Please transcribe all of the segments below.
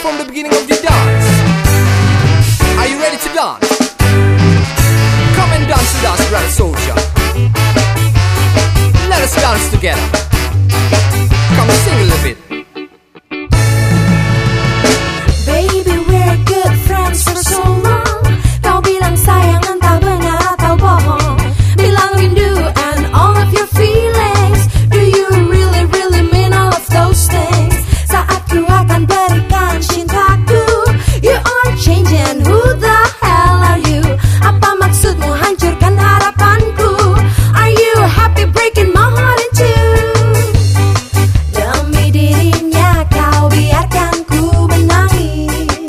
from the beginning of the dance. Are you ready to dance? Come and dance with us, brother soldier. Let us dance together. Come and sing a little bit. Baby, we're good friends for so long. Kau bilang sayang entah benar atau bohong. Bilang rindu and all of your feelings. Do you really, really mean all of those things? Saat ku akan berikan cintaku, you are changing. Who the hell are you? Apa maksudmu hancurkan harapanku? Are you happy breaking my heart in two? Demi dirinya kau biarkan ku menangis.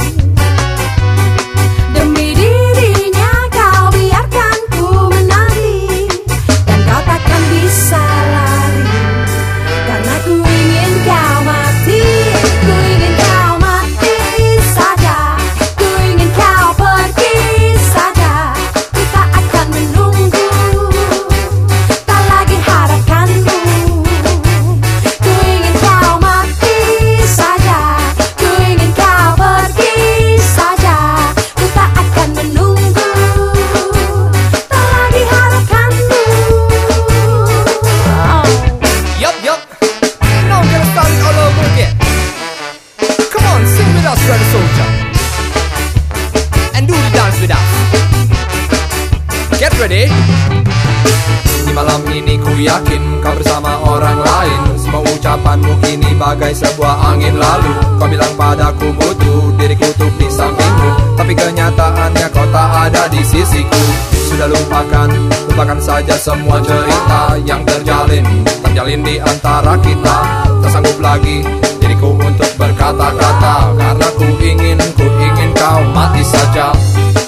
Demi dirinya kau biarkan ku menangis. Dan kau takkan bisa lari, karena ku ingin kau mati. Ku ingin kau mati saja. Ku ingin kau pergi saja. Ku tak akan menunggu, tak lagi harapkanmu. Ku ingin kau mati saja. Ku ingin kau pergi saja. Ku tak akan menunggu, tak lagi harapkanmu. Yup. Now I'm gonna start it all over again. Come on, sing with us, brother soldier. And do the dance with us. Get ready. Di malam ini ku yakin kau bersama orang lain. Semua ucapanmu kini bagai sebuah angin lalu. Kau bilang padaku butuh diriku tuh di sampingmu, tapi kenyataannya kau tak ada di sisiku. Sudah lupakan saja semua cerita yang terjalin di antara kita. Tak sanggup lagi diriku untuk berkata-kata, karena ku ingin kau mati saja.